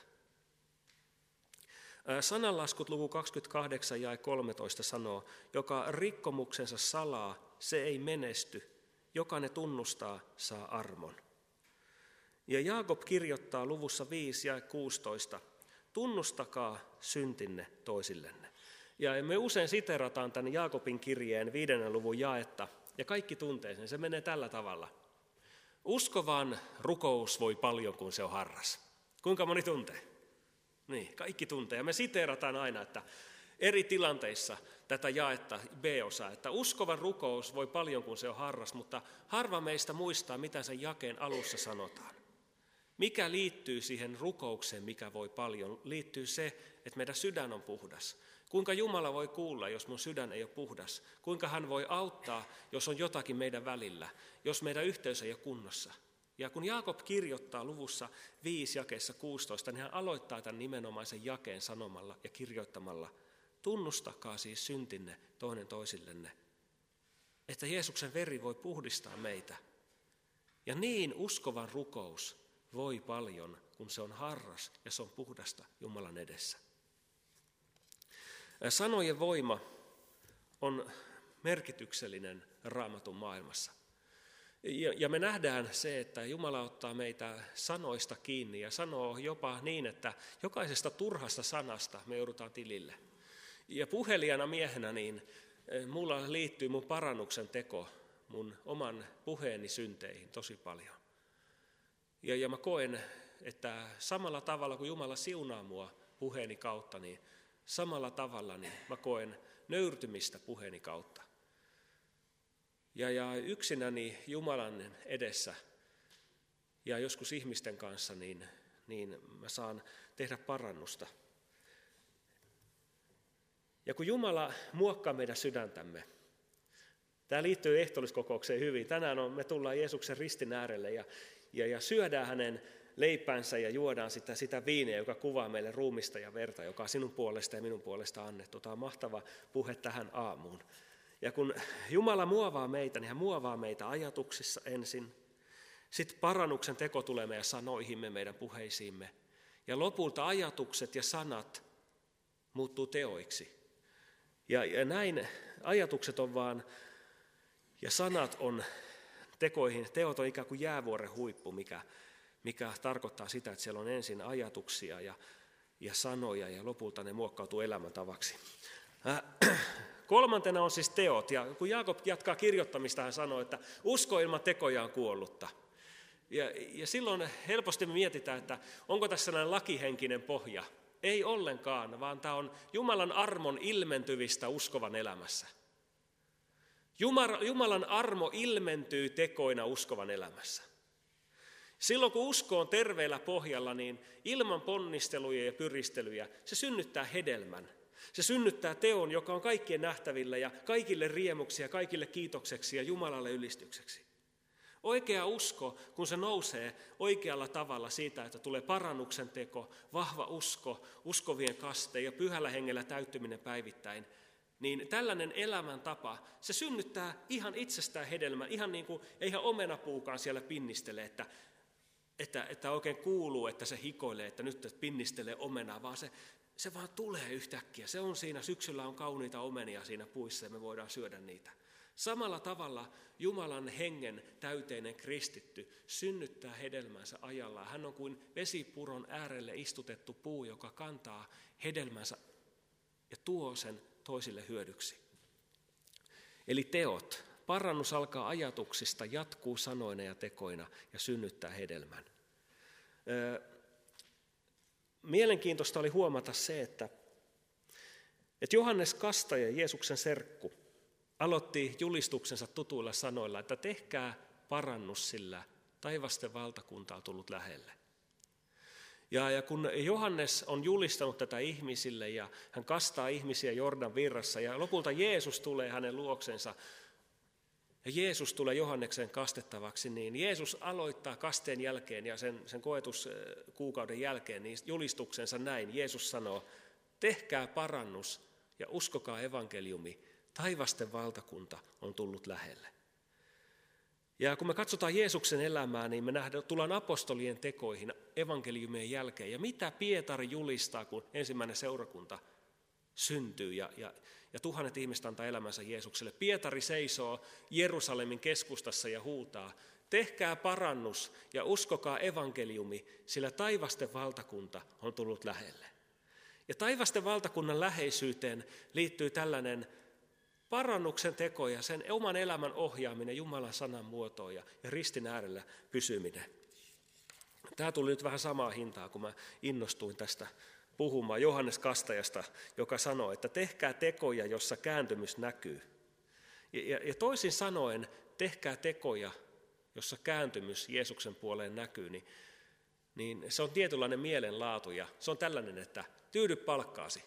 Sananlaskut luku kaksikymmentäkahdeksan jae kolmetoista sanoo: joka rikkomuksensa salaa, se ei menesty. Joka ne tunnustaa, saa armon. Ja Jaakob kirjoittaa luvussa viisi jae kuusitoista: tunnustakaa syntinne toisillenne. Ja me usein siterataan tämän Jaakobin kirjeen viidennen luvun jaetta, ja kaikki tuntee sen. Se menee tällä tavalla: uskovan rukous voi paljon, kun se on harras. Kuinka moni tuntee? Niin, kaikki tuntee. Ja me siteerataan aina, että eri tilanteissa tätä jaetta B-osaa, että uskovan rukous voi paljon, kun se on harras, mutta harva meistä muistaa, mitä sen jakeen alussa sanotaan. Mikä liittyy siihen rukoukseen, mikä voi paljon, liittyy se, että meidän sydän on puhdas. Kuinka Jumala voi kuulla, jos mun sydän ei ole puhdas? Kuinka hän voi auttaa, jos on jotakin meidän välillä, jos meidän yhteys ei ole kunnossa? Ja kun Jaakob kirjoittaa luvussa viisi jakeessa kuusitoista, niin hän aloittaa tämän nimenomaisen jakeen sanomalla ja kirjoittamalla: tunnustakaa siis syntinne toinen toisillenne, että Jeesuksen veri voi puhdistaa meitä. Ja niin uskovan rukous voi paljon, kun se on harras ja se on puhdasta Jumalan edessä. Sanojen voima on merkityksellinen Raamatun maailmassa. Ja me nähdään se, että Jumala ottaa meitä sanoista kiinni ja sanoo jopa niin, että jokaisesta turhasta sanasta me joudutaan tilille. Ja puhelijana miehenä niin mulla liittyy mun parannuksen teko mun oman puheeni synteihin tosi paljon. Ja, ja mä koen, että samalla tavalla kuin Jumala siunaa mua puheeni kautta, niin samalla tavalla niin mä koen nöyrtymistä puheeni kautta. Ja, ja yksinäni Jumalan edessä ja joskus ihmisten kanssa, niin, niin mä saan tehdä parannusta. Ja kun Jumala muokkaa meidän sydäntämme, Tämä liittyy ehtoolliskokoukseen hyvin. Tänään on, me tullaan Jeesuksen ristin äärelle ja, ja, ja syödään hänen leipänsä ja juodaan sitä, sitä viiniä, joka kuvaa meille ruumista ja verta, joka on sinun puolesta ja minun puolesta annettu. Tämä on mahtava puhe tähän aamuun. Ja kun Jumala muovaa meitä, niin hän muovaa meitä ajatuksissa ensin. Sitten parannuksen teko tulee meidän sanoihimme, meidän puheisiimme. Ja lopulta ajatukset ja sanat muuttuu teoiksi. Ja, ja näin ajatukset on vaan, ja sanat on tekoihin, teot on ikään kuin jäävuoren huippu, mikä, mikä tarkoittaa sitä, että siellä on ensin ajatuksia ja, ja sanoja, ja lopulta ne muokkautuu elämäntavaksi. Äh, kolmantena on siis teot, ja kun Jaakob jatkaa kirjoittamista, hän sanoo, että usko ilman tekoja on kuollutta. Ja, ja silloin helposti me mietitään, että onko tässä sellainen lakihenkinen pohja. Ei ollenkaan, vaan tämä on Jumalan armon ilmentyvistä uskovan elämässä. Jumalan armo ilmentyy tekoina uskovan elämässä. Silloin kun usko on terveellä pohjalla, niin ilman ponnisteluja ja pyristelyjä se synnyttää hedelmän. Se synnyttää teon, joka on kaikkien nähtävillä ja kaikille riemuksi ja kaikille kiitokseksi ja Jumalalle ylistykseksi. Oikea usko, kun se nousee oikealla tavalla siitä, että tulee parannuksen teko, vahva usko, uskovien kaste ja pyhällä hengellä täyttyminen päivittäin, niin tällainen elämäntapa, se synnyttää ihan itsestään hedelmän, ihan niin kuin eihän omenapuukaan siellä pinnistele, että, että, että oikein kuuluu, että se hikoilee, että nyt pinnistelee omenaa, vaan se, se vaan tulee yhtäkkiä. Se on siinä, syksyllä on kauniita omenia siinä puissa ja me voidaan syödä niitä. Samalla tavalla Jumalan hengen täyteinen kristitty synnyttää hedelmänsä ajallaan. Hän on kuin vesipuron äärelle istutettu puu, joka kantaa hedelmänsä ja tuo sen toisille hyödyksi. Eli teot. Parannus alkaa ajatuksista, jatkuu sanoina ja tekoina ja synnyttää hedelmän. Mielenkiintoista oli huomata se, että, että Johannes Kastaja, Jeesuksen serkku, aloitti julistuksensa tutuilla sanoilla, että tehkää parannus, sillä taivasten valtakunta on tullut lähelle. Ja, ja kun Johannes on julistanut tätä ihmisille ja hän kastaa ihmisiä Jordan virrassa ja lopulta Jeesus tulee hänen luoksensa ja Jeesus tulee Johanneksen kastettavaksi, niin Jeesus aloittaa kasteen jälkeen ja sen, sen koetuskuukauden jälkeen niin julistuksensa näin. Jeesus sanoo, tehkää parannus ja uskokaa evankeliumi. Taivasten valtakunta on tullut lähelle. Ja kun me katsotaan Jeesuksen elämää, niin me nähdään, tullaan apostolien tekoihin evankeliumien jälkeen. Ja mitä Pietari julistaa, kun ensimmäinen seurakunta syntyy ja, ja, ja tuhannet ihmiset antaa elämänsä Jeesukselle. Pietari seisoo Jerusalemin keskustassa ja huutaa, tehkää parannus ja uskokaa evankeliumi, sillä taivasten valtakunta on tullut lähelle. Ja taivasten valtakunnan läheisyyteen liittyy tällainen parannuksen teko ja sen oman elämän ohjaaminen Jumalan sanan muotoon ja, ja ristin äärellä pysyminen. Tämä tuli nyt vähän samaa hintaa, kun mä innostuin tästä puhumaan Johannes Kastajasta, joka sanoi, että tehkää tekoja, jossa kääntymys näkyy. Ja, ja, ja toisin sanoen, tehkää tekoja, jossa kääntymys Jeesuksen puoleen näkyy, niin, niin se on tietynlainen mielenlaatu ja se on tällainen, että tyydy palkkaasi.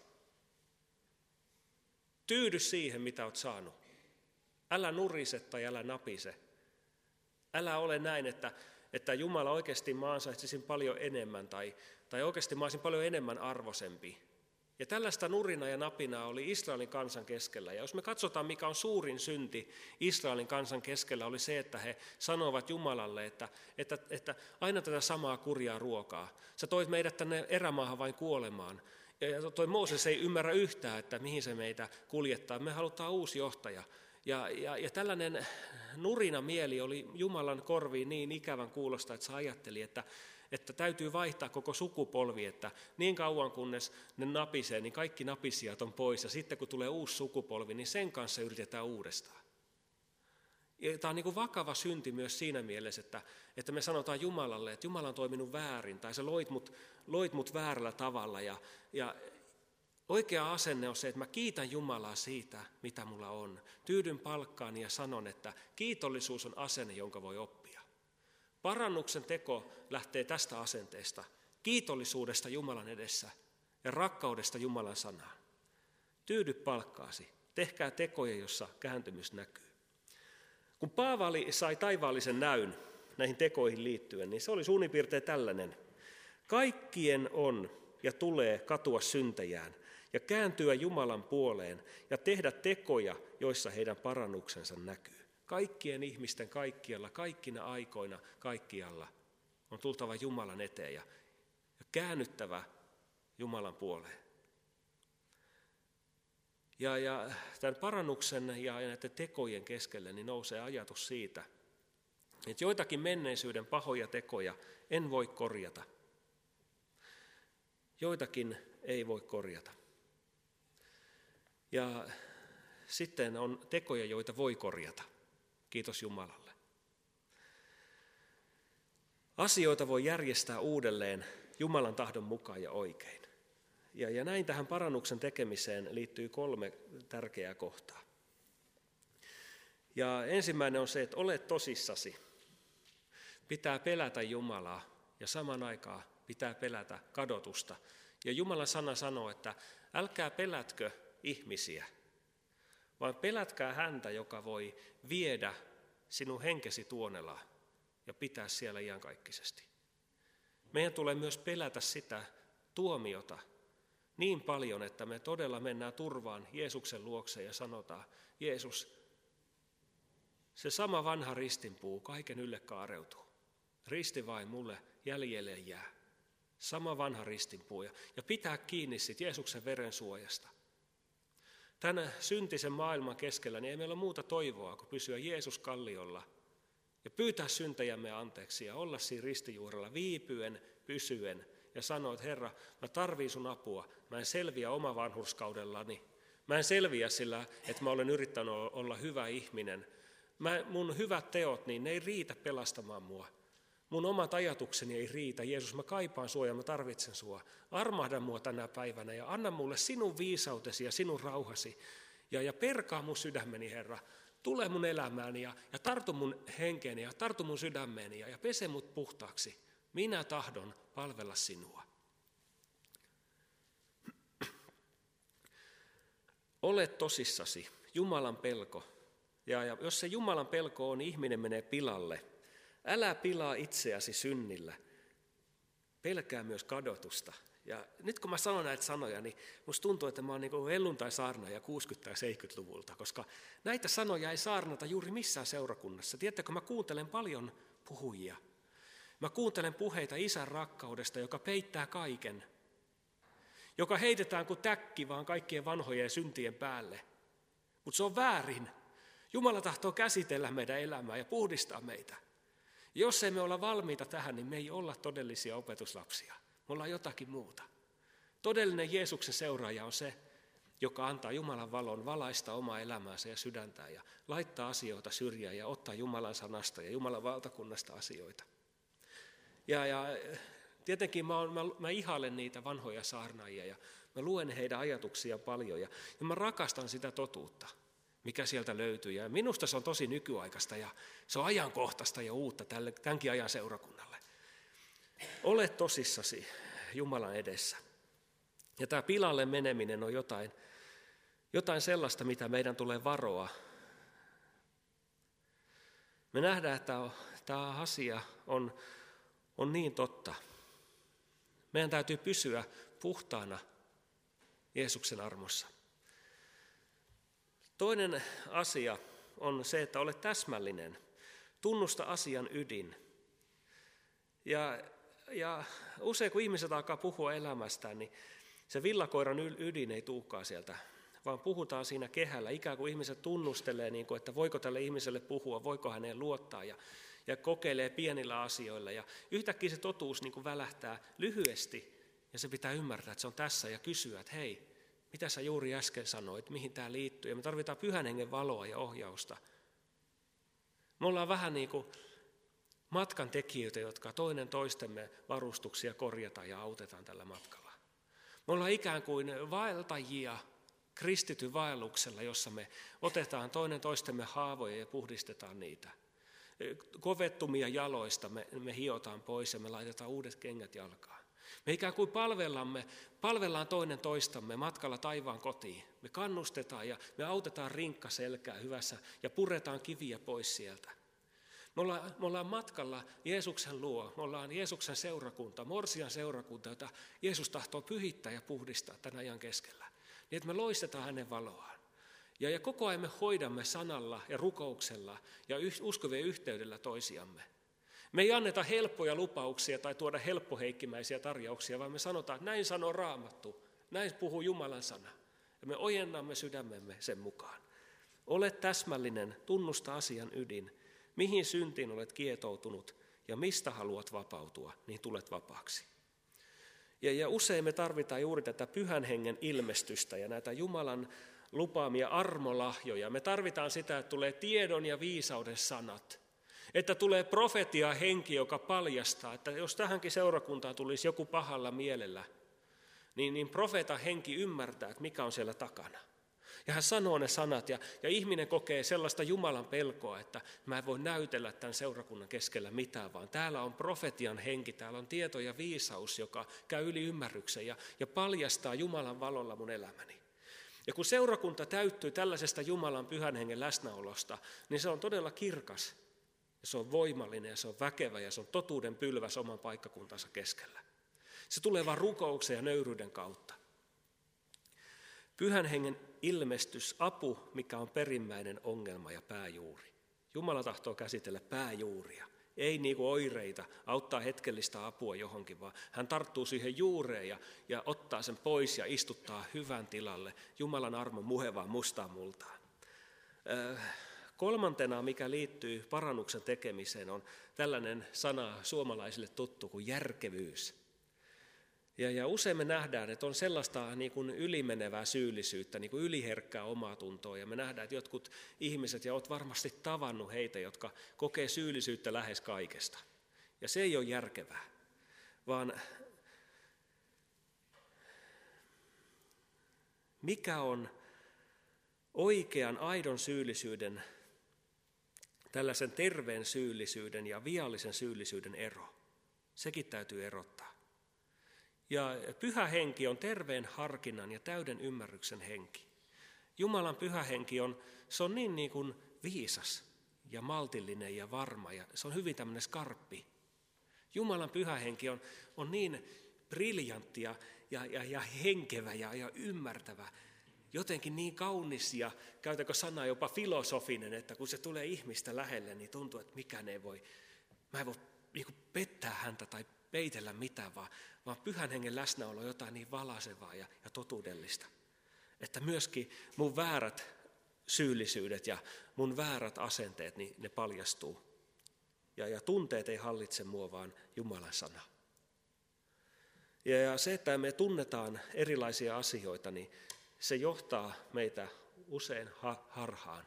Tyydy siihen, mitä olet saanut. Älä nurise tai älä napise. Älä ole näin, että, että Jumala oikeasti mä ansaitsisin paljon enemmän tai, tai oikeasti mä olisin paljon enemmän arvoisempi. Ja tällaista nurinaa ja napinaa oli Israelin kansan keskellä. Ja jos me katsotaan, mikä on suurin synti Israelin kansan keskellä, oli se, että he sanoivat Jumalalle, että, että, että aina tätä samaa kurjaa ruokaa. Sä toit meidät tänne erämaahan vain kuolemaan. Ja toi Mooses ei ymmärrä yhtään, että mihin se meitä kuljettaa. Me halutaan uusi johtaja. Ja, ja, ja tällainen nurina mieli oli Jumalan korviin niin ikävän kuulosta, että se ajatteli, että, että täytyy vaihtaa koko sukupolvi, että niin kauan kunnes ne napisee, niin kaikki napisijat on pois. Ja sitten kun tulee uusi sukupolvi, niin sen kanssa yritetään uudestaan. Ja tämä on niin kuin vakava synti myös siinä mielessä, että, että me sanotaan Jumalalle, että Jumala on toiminut väärin, tai sä loit mut, loit mut väärällä tavalla. Ja, ja oikea asenne on se, että mä kiitän Jumalaa siitä, mitä mulla on. Tyydyn palkkaani ja sanon, että kiitollisuus on asenne, jonka voi oppia. Parannuksen teko lähtee tästä asenteesta, kiitollisuudesta Jumalan edessä ja rakkaudesta Jumalan sanaan. Tyydy palkkaasi, tehkää tekoja, jossa kääntymys näkyy. Kun Paavali sai taivaallisen näyn näihin tekoihin liittyen, niin se oli suunnin piirtein tällainen. Kaikkien on ja tulee katua syntejään ja kääntyä Jumalan puoleen ja tehdä tekoja, joissa heidän parannuksensa näkyy. Kaikkien ihmisten kaikkialla, kaikkina aikoina, kaikkialla on tultava Jumalan eteen ja käännyttävä Jumalan puoleen. Ja, ja tämän parannuksen ja näiden tekojen keskelle niin nousee ajatus siitä, että joitakin menneisyyden pahoja tekoja en voi korjata. Joitakin ei voi korjata. Ja sitten on tekoja, joita voi korjata. Kiitos Jumalalle. Asioita voi järjestää uudelleen Jumalan tahdon mukaan ja oikein. Ja, ja näin tähän parannuksen tekemiseen liittyy kolme tärkeää kohtaa. Ja ensimmäinen on se, että ole tosissasi. Pitää pelätä Jumalaa ja saman aikaan pitää pelätä kadotusta. Ja Jumalan sana sanoo, että älkää pelätkö ihmisiä, vaan pelätkää häntä, joka voi viedä sinun henkesi tuonelaan ja pitää siellä iankaikkisesti. Meidän tulee myös pelätä sitä tuomiota niin paljon, että me todella mennään turvaan Jeesuksen luokse ja sanotaan, Jeesus, se sama vanha ristinpuu kaiken ylle kaareutuu. Risti vain mulle jäljelle jää. Sama vanha ristinpuu ja pitää kiinni siitä Jeesuksen veren suojasta. Tänä syntisen maailman keskellä niin ei meillä ole muuta toivoa kuin pysyä Jeesus kalliolla ja pyytää syntejämme anteeksi ja olla siinä ristijuurella viipyen, pysyen ja sanoa, että Herra, mä tarviin sun apua, mä en selviä oma vanhurskaudellani, mä en selviä sillä, että mä olen yrittänyt olla hyvä ihminen. Mä, mun hyvät teot, niin ne ei riitä pelastamaan mua. Mun omat ajatukseni ei riitä. Jeesus, mä kaipaan sua ja mä tarvitsen sua. Armahda mua tänä päivänä ja anna mulle sinun viisautesi ja sinun rauhasi. Ja, ja perkaa mun sydämeni, Herra. Tule mun elämääni ja, ja tartu mun henkeeni ja tartu mun sydämeeni ja, ja pese mut puhtaaksi. Minä tahdon palvella sinua. Ole tosissasi, Jumalan pelko. Ja, ja jos se Jumalan pelko on, ihminen menee pilalle. Älä pilaa itseäsi synnillä. Pelkää myös kadotusta. Ja nyt kun mä sanon näitä sanoja, niin musta tuntuu, että mä oon niin kuin helluntai-saarnaaja kuusikymmentä- ja seitsemänkymmentäluvulta, koska näitä sanoja ei saarnata juuri missään seurakunnassa. Tiedättekö, mä kuuntelen paljon puhujia. Mä kuuntelen puheita isän rakkaudesta, joka peittää kaiken. Joka heitetään kuin täkki vaan kaikkien vanhojen syntien päälle. Mutta se on väärin. Jumala tahtoo käsitellä meidän elämää ja puhdistaa meitä. Jos emme olla valmiita tähän, niin me ei olla todellisia opetuslapsia. Me ollaan jotakin muuta. Todellinen Jeesuksen seuraaja on se, joka antaa Jumalan valon valaista omaa elämäänsä ja sydäntään ja laittaa asioita syrjään ja ottaa Jumalan sanasta ja Jumalan valtakunnasta asioita. Ja, ja tietenkin mä, on, mä, mä ihailen niitä vanhoja saarnaajia ja mä luen heidän ajatuksia paljon ja, ja mä rakastan sitä totuutta, mikä sieltä löytyy. Ja minusta se on tosi nykyaikaista ja se on ajankohtaista ja uutta tälle, tämänkin ajan seurakunnalle. Ole tosissasi Jumalan edessä. Ja tämä pilalle meneminen on jotain, jotain sellaista, mitä meidän tulee varoa. Me nähdään, että tämä asia on, on niin totta. Meidän täytyy pysyä puhtaana Jeesuksen armossa. Toinen asia on se, että ole täsmällinen. Tunnusta asian ydin. Ja, ja usein kun ihmiset alkaa puhua elämästään, niin se villakoiran ydin ei tulekaan sieltä, vaan puhutaan siinä kehällä. Ikään kuin ihmiset tunnustelee, niin kuin, että voiko tälle ihmiselle puhua, voiko häneen luottaa ja, ja kokeilee pienillä asioilla. Ja yhtäkkiä se totuus niin kuin välähtää lyhyesti ja se pitää ymmärtää, että se on tässä ja kysyä, että hei, mitä sä juuri äsken sanoit, mihin tämä liittyy. Ja me tarvitaan Pyhän Hengen valoa ja ohjausta. Me ollaan vähän niin kuin matkan tekijöitä, jotka toinen toistemme varustuksia korjataan ja autetaan tällä matkalla. Me ollaan ikään kuin vaeltajia kristityn vaelluksella, jossa me otetaan toinen toistemme haavoja ja puhdistetaan niitä. Kovettumia jaloista me, me hiotaan pois ja me laitetaan uudet kengät jalkaan. Me ikään kuin palvellamme, palvellaan toinen toistamme matkalla taivaan kotiin. Me kannustetaan ja me autetaan rinkka selkää hyvässä ja puretaan kiviä pois sieltä. Me ollaan, me ollaan matkalla Jeesuksen luo, me ollaan Jeesuksen seurakunta, Morsian seurakunta, jota Jeesus tahtoo pyhittää ja puhdistaa tämän ajan keskellä. Niin että me loistetaan hänen valoaan. Ja, ja koko ajan me hoidamme sanalla ja rukouksella ja uskovien yhteydellä toisiamme. Me ei anneta helppoja lupauksia tai tuoda helppoheikkimäisiä tarjouksia, vaan me sanotaan, että näin sanoo Raamattu, näin puhuu Jumalan sana. Ja me ojennamme sydämemme sen mukaan. Ole täsmällinen, tunnusta asian ydin, mihin syntiin olet kietoutunut ja mistä haluat vapautua, niin tulet vapaaksi. Ja, ja usein me tarvitaan juuri tätä pyhän hengen ilmestystä ja näitä Jumalan lupaamia armolahjoja. Me tarvitaan sitä, että tulee tiedon ja viisauden sanat. Että tulee profetia henki, joka paljastaa, että jos tähänkin seurakuntaan tulisi joku pahalla mielellä, niin, niin profeetan henki ymmärtää, että mikä on siellä takana. Ja hän sanoo ne sanat ja, ja ihminen kokee sellaista Jumalan pelkoa, että mä en voi näytellä tämän seurakunnan keskellä mitään, vaan täällä on profetian henki, täällä on tieto ja viisaus, joka käy yli ymmärryksen ja, ja paljastaa Jumalan valolla mun elämäni. Ja kun seurakunta täyttyy tällaisesta Jumalan pyhän hengen läsnäolosta, niin se on todella kirkas. Ja se on voimallinen ja se on väkevä ja se on totuuden pylväs oman paikkakuntansa keskellä. Se tulee vain rukouksen ja nöyryyden kautta. Pyhän hengen ilmestys, apu, mikä on perimmäinen ongelma ja pääjuuri. Jumala tahtoo käsitellä pääjuuria, ei niin kuin oireita, auttaa hetkellistä apua johonkin, vaan hän tarttuu siihen juureen ja, ja ottaa sen pois ja istuttaa hyvän tilalle Jumalan armon muhevaan mustaan multaan. Öö, Kolmantena, mikä liittyy parannuksen tekemiseen, on tällainen sana suomalaisille tuttu kuin järkevyys. Ja, ja usein me nähdään, että on sellaista niin kuin ylimenevää syyllisyyttä, niin kuin yliherkkää omatuntoa. Ja me nähdään, että jotkut ihmiset, ja olet varmasti tavannut heitä, jotka kokee syyllisyyttä lähes kaikesta. Ja se ei ole järkevää, vaan mikä on oikean, aidon syyllisyyden, tällaisen terveen syyllisyyden ja viallisen syyllisyyden ero. Sekin täytyy erottaa. Ja pyhä henki on terveen harkinnan ja täyden ymmärryksen henki. Jumalan pyhä henki on, se on niin, niin kuin viisas ja maltillinen ja varma ja se on hyvin tämmöinen skarppi. Jumalan pyhä henki on, on niin briljantti ja, ja, ja, ja henkevä ja, ja ymmärtävä. Jotenkin niin kaunis ja käytäkö sanaa jopa filosofinen, että kun se tulee ihmistä lähelle, niin tuntuu, että mikään ei voi, mä en voi niin kuin pettää häntä tai peitellä mitään, vaan, vaan pyhän hengen läsnäolo on jotain niin valaisevaa ja, ja totuudellista. Että myöskin mun väärät syyllisyydet ja mun väärät asenteet, niin ne paljastuu. Ja, ja tunteet ei hallitse mua, vaan Jumalan sana. Ja, ja se, että me tunnetaan erilaisia asioita, niin se johtaa meitä usein harhaan.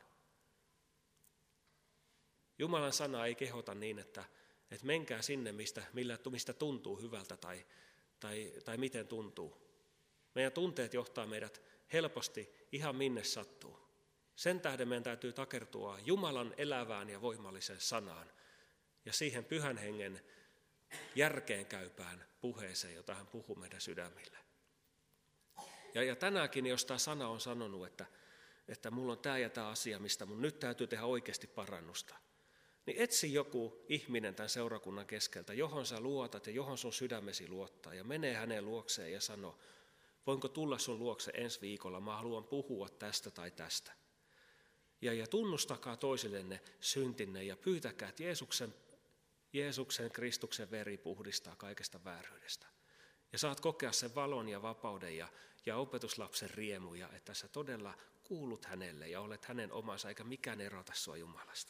Jumalan sana ei kehota niin, että, että menkää sinne, mistä, millä, mistä tuntuu hyvältä tai, tai, tai miten tuntuu. Meidän tunteet johtaa meidät helposti ihan minne sattuu. Sen tähden meidän täytyy takertua Jumalan elävään ja voimalliseen sanaan ja siihen pyhän hengen järkeenkäypään puheeseen, jota hän puhuu meidän sydämille. Ja, ja tänäänkin, jos tämä sana on sanonut, että, että mulla on tämä ja tämä asia, mistä mun nyt täytyy tehdä oikeasti parannusta, niin etsi joku ihminen tämän seurakunnan keskeltä, johon sä luotat ja johon sun sydämesi luottaa, ja menee hänen luokseen ja sano, voinko tulla sun luokse ensi viikolla, mä haluan puhua tästä tai tästä. Ja, ja tunnustakaa toisillenne syntinne ja pyytäkää, että Jeesuksen, Jeesuksen Kristuksen veri puhdistaa kaikesta vääryydestä. Ja saat kokea sen valon ja vapauden ja, ja opetuslapsen riemuja, että sä todella kuulut hänelle ja olet hänen omansa, eikä mikään erota sua Jumalasta.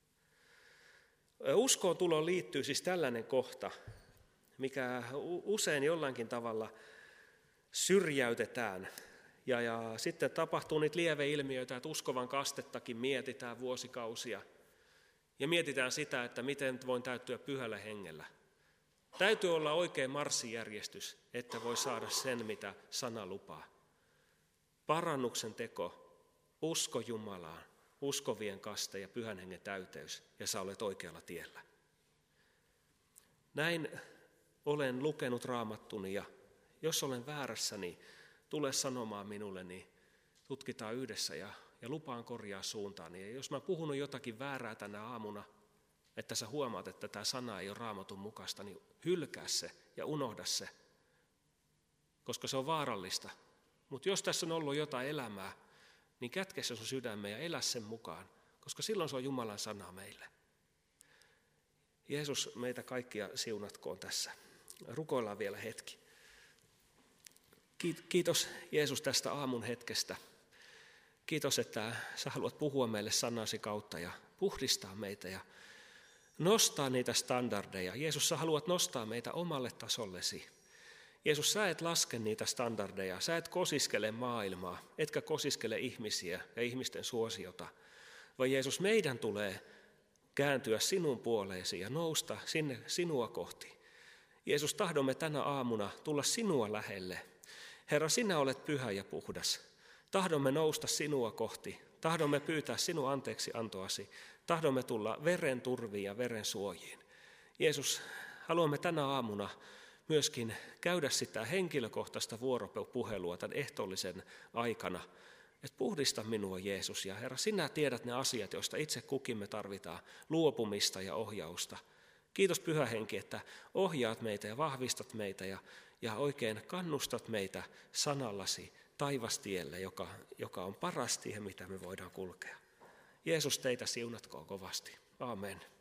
Uskoon tuloon liittyy siis tällainen kohta, mikä usein jollakin tavalla syrjäytetään. Ja, ja sitten tapahtuu niitä lieveilmiöitä, että uskovan kastettakin mietitään vuosikausia. Ja mietitään sitä, että miten voin täyttyä pyhällä hengellä. Täytyy olla oikein marssijärjestys, että voi saada sen, mitä sana lupaa. Parannuksen teko, usko Jumalaan, uskovien kaste ja pyhän hengen täyteys, ja sä olet oikealla tiellä. Näin olen lukenut raamattuni ja jos olen väärässä, niin tule sanomaan minulle, niin tutkitaan yhdessä ja, ja lupaan korjaa suuntaani. Ja jos mä puhunut jotakin väärää tänä aamuna, että sä huomaat, että tämä sana ei ole raamatun mukaista, niin hylkää se ja unohda se, koska se on vaarallista. Mutta jos tässä on ollut jotain elämää, niin kätke se sun sydämeen ja elä sen mukaan, koska silloin se on Jumalan sana meille. Jeesus meitä kaikkia siunatkoon tässä. Rukoillaan vielä hetki. Kiitos Jeesus tästä aamun hetkestä. Kiitos, että sä haluat puhua meille sanasi kautta ja puhdistaa meitä ja nostaa niitä standardeja. Jeesus, sä haluat nostaa meitä omalle tasollesi. Jeesus, sä et laske niitä standardeja, sä et kosiskele maailmaa, etkä kosiskele ihmisiä ja ihmisten suosiota, vaan Jeesus, meidän tulee kääntyä sinun puoleesi ja nousta sinne sinua kohti. Jeesus, tahdomme tänä aamuna tulla sinua lähelle. Herra, sinä olet pyhä ja puhdas. Tahdomme nousta sinua kohti. Tahdomme pyytää sinun anteeksi antoasi. Tahdomme tulla veren turviin ja veren suojiin. Jeesus, haluamme tänä aamuna myöskin käydä sitä henkilökohtaista vuoropuhelua tämän ehtoollisen aikana. Että puhdista minua, Jeesus. Ja Herra, sinä tiedät ne asiat, joista itse kukin me tarvitaan luopumista ja ohjausta. Kiitos Pyhä Henki, että ohjaat meitä ja vahvistat meitä ja, ja oikein kannustat meitä sanallasi taivastielle, joka, joka on paras tie, mitä me voidaan kulkea. Jeesus, teitä siunatkoon kovasti. Aamen.